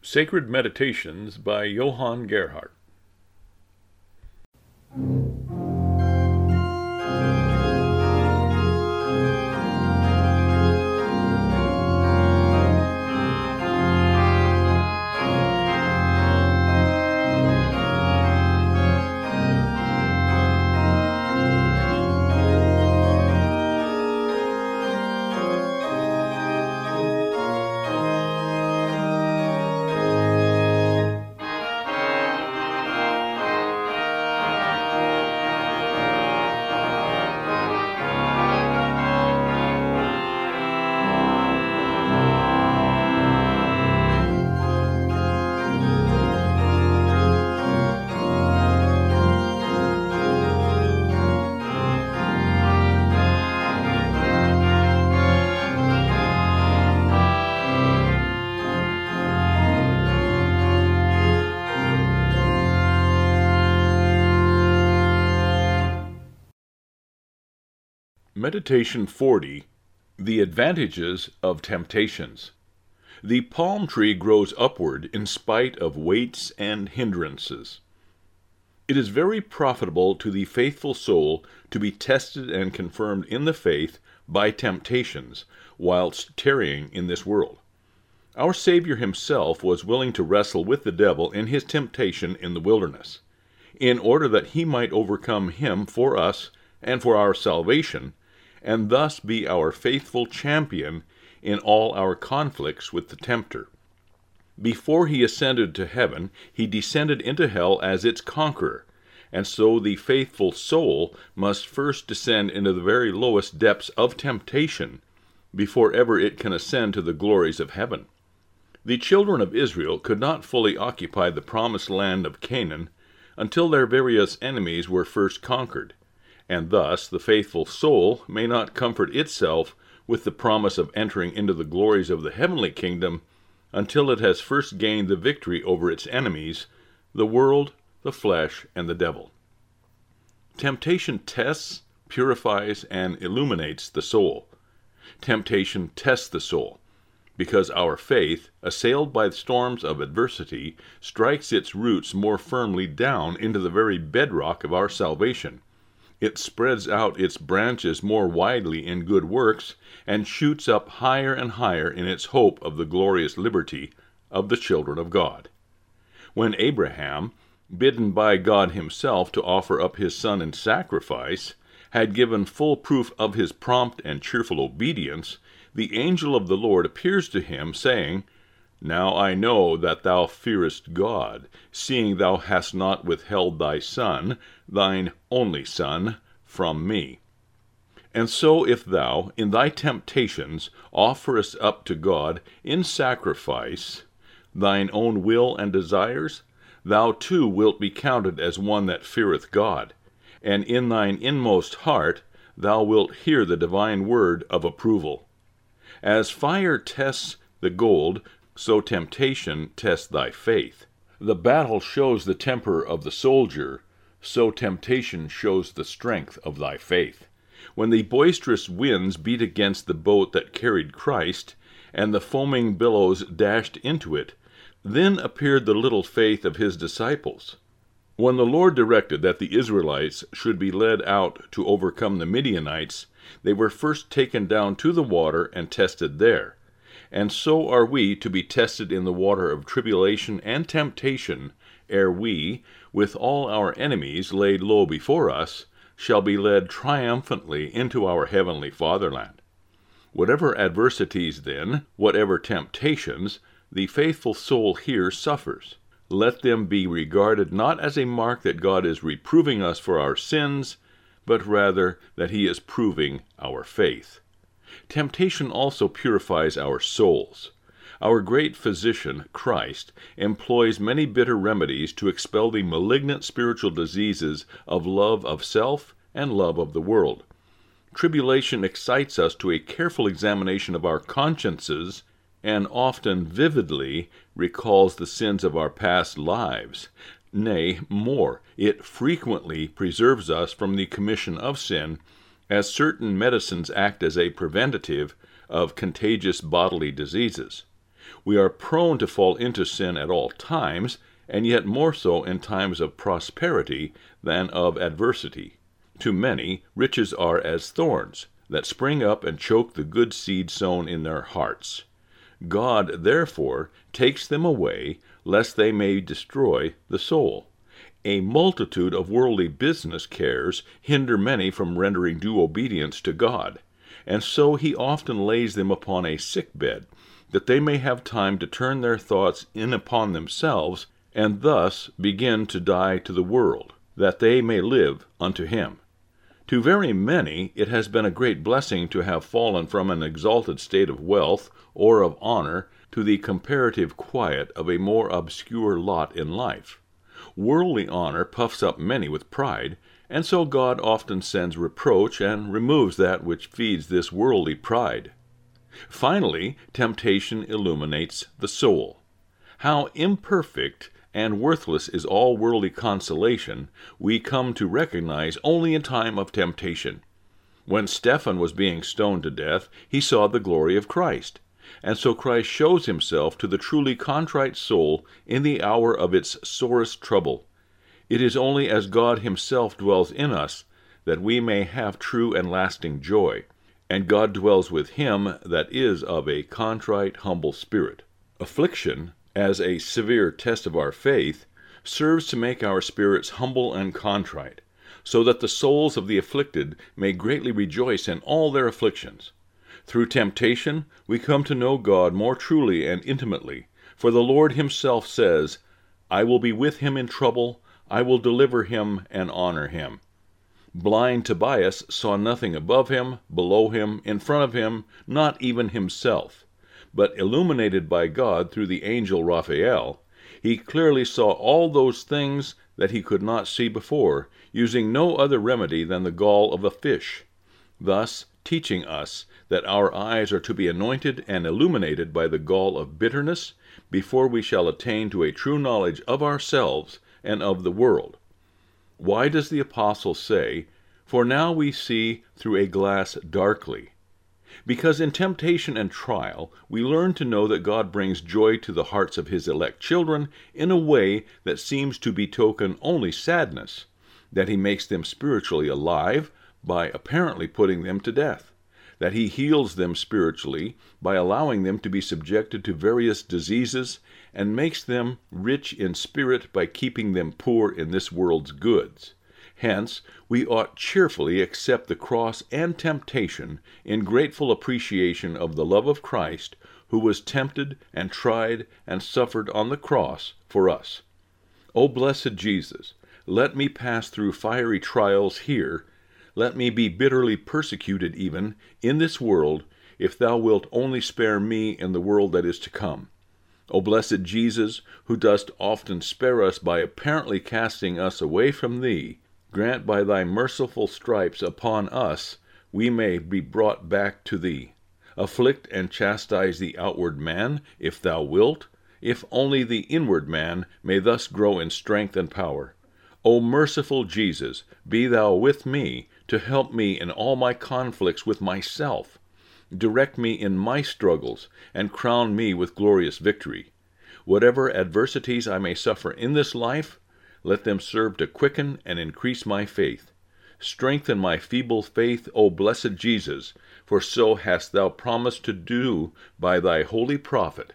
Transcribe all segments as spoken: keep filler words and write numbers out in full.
Sacred Meditations by Johann Gerhardt. Meditation forty. The Advantages of Temptations. The palm tree grows upward in spite of weights and hindrances. It is very profitable to the faithful soul to be tested and confirmed in the faith by temptations, whilst tarrying in this world. Our Savior himself was willing to wrestle with the devil in his temptation in the wilderness, in order that he might overcome him for us and for our salvation, and thus be our faithful champion in all our conflicts with the tempter. Before he ascended to heaven, he descended into hell as its conqueror, and so the faithful soul must first descend into the very lowest depths of temptation before ever it can ascend to the glories of heaven. The children of Israel could not fully occupy the promised land of Canaan until their various enemies were first conquered, and thus the faithful soul may not comfort itself with the promise of entering into the glories of the heavenly kingdom until it has first gained the victory over its enemies, the world, the flesh, and the devil. Temptation tests, purifies, and illuminates the soul. Temptation tests the soul, because our faith, assailed by storms of adversity, strikes its roots more firmly down into the very bedrock of our salvation. It spreads out its branches more widely in good works, and shoots up higher and higher in its hope of the glorious liberty of the children of God. When Abraham, bidden by God himself to offer up his son in sacrifice, had given full proof of his prompt and cheerful obedience, the angel of the Lord appears to him, saying, "Now I know that thou fearest God, seeing thou hast not withheld thy son, thine only son, from me. And so if thou, in thy temptations, offerest up to God, in sacrifice, thine own will and desires, thou too wilt be counted as one that feareth God, and in thine inmost heart thou wilt hear the divine word of approval. As fire tests the gold, so temptation tests thy faith. The battle shows the temper of the soldier, so temptation shows the strength of thy faith. When the boisterous winds beat against the boat that carried Christ, and the foaming billows dashed into it, then appeared the little faith of his disciples. When the Lord directed that the Israelites should be led out to overcome the Midianites, they were first taken down to the water and tested there. And so are we to be tested in the water of tribulation and temptation, ere we, with all our enemies laid low before us, shall be led triumphantly into our heavenly fatherland. Whatever adversities, then, whatever temptations, the faithful soul here suffers, let them be regarded not as a mark that God is reproving us for our sins, but rather that he is proving our faith. Temptation also purifies our souls. Our great physician, Christ, employs many bitter remedies to expel the malignant spiritual diseases of love of self and love of the world. Tribulation excites us to a careful examination of our consciences, and often vividly recalls the sins of our past lives. Nay, more, it frequently preserves us from the commission of sin, as certain medicines act as a preventative of contagious bodily diseases. We are prone to fall into sin at all times, and yet more so in times of prosperity than of adversity. To many, riches are as thorns, that spring up and choke the good seed sown in their hearts. God, therefore, takes them away, lest they may destroy the soul. A multitude of worldly business cares hinder many from rendering due obedience to God, and so he often lays them upon a sick bed, that they may have time to turn their thoughts in upon themselves, and thus begin to die to the world, that they may live unto him. To very many it has been a great blessing to have fallen from an exalted state of wealth or of honor to the comparative quiet of a more obscure lot in life. Worldly honor puffs up many with pride, and so God often sends reproach and removes that which feeds this worldly pride. Finally, temptation illuminates the soul. How imperfect and worthless is all worldly consolation we come to recognize only in time of temptation. When Stephen was being stoned to death, he saw the glory of Christ, and so Christ shows himself to the truly contrite soul in the hour of its sorest trouble. It is only as God himself dwells in us that we may have true and lasting joy, and God dwells with him that is of a contrite, humble spirit. Affliction, as a severe test of our faith, serves to make our spirits humble and contrite, so that the souls of the afflicted may greatly rejoice in all their afflictions. Through temptation we come to know God more truly and intimately, for the Lord himself says, "I will be with him in trouble, I will deliver him and honor him." Blind Tobias saw nothing above him, below him, in front of him, not even himself. But illuminated by God through the angel Raphael, he clearly saw all those things that he could not see before, using no other remedy than the gall of a fish, thus teaching us that our eyes are to be anointed and illuminated by the gall of bitterness before we shall attain to a true knowledge of ourselves and of the world. Why does the apostle say, "For now we see through a glass darkly"? Because in temptation and trial we learn to know that God brings joy to the hearts of his elect children in a way that seems to betoken only sadness, that he makes them spiritually alive by apparently putting them to death, that he heals them spiritually by allowing them to be subjected to various diseases, and makes them rich in spirit by keeping them poor in this world's goods. Hence, we ought cheerfully accept the cross and temptation in grateful appreciation of the love of Christ, who was tempted and tried and suffered on the cross for us. O blessed Jesus, let me pass through fiery trials here, let me be bitterly persecuted even in this world, if thou wilt only spare me in the world that is to come. O blessed Jesus, who dost often spare us by apparently casting us away from thee, grant by thy merciful stripes upon us we may be brought back to thee. Afflict and chastise the outward man, if thou wilt, if only the inward man may thus grow in strength and power. O merciful Jesus, be thou with me to help me in all my conflicts with myself. Direct me in my struggles, and crown me with glorious victory. Whatever adversities I may suffer in this life, let them serve to quicken and increase my faith. Strengthen my feeble faith, O blessed Jesus, for so hast thou promised to do by thy holy prophet.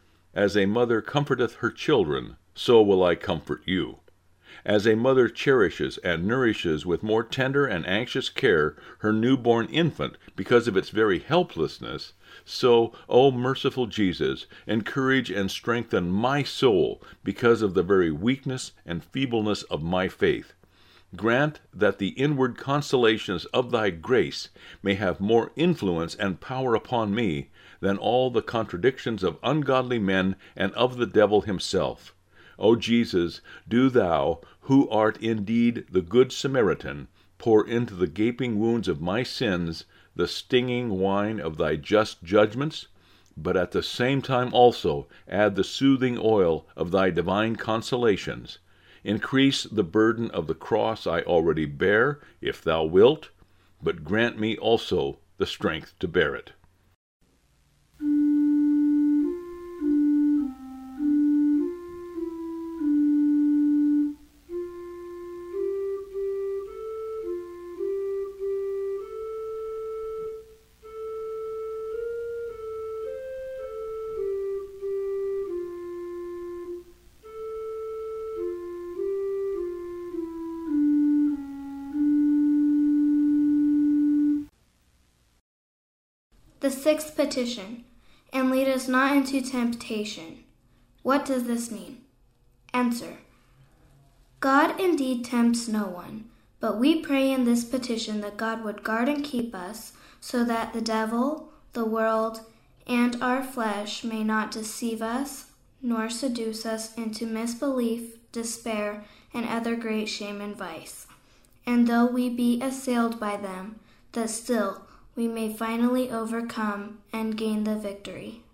As a mother comforteth her children, so will I comfort you. As a mother cherishes and nourishes with more tender and anxious care her newborn infant because of its very helplessness, so, O merciful Jesus, encourage and strengthen my soul because of the very weakness and feebleness of my faith. Grant that the inward consolations of thy grace may have more influence and power upon me than all the contradictions of ungodly men and of the devil himself. O Jesus, do thou, who art indeed the good Samaritan, pour into the gaping wounds of my sins the stinging wine of thy just judgments, but at the same time also add the soothing oil of thy divine consolations. Increase the burden of the cross I already bear, if thou wilt, but grant me also the strength to bear it. sixth petition. And lead us not into temptation. What does this mean? Answer. God indeed tempts no one, but we pray in this petition that God would guard and keep us, so that the devil, the world, and our flesh may not deceive us, nor seduce us into misbelief, despair, and other great shame and vice. And though we be assailed by them, that still we may finally overcome and gain the victory.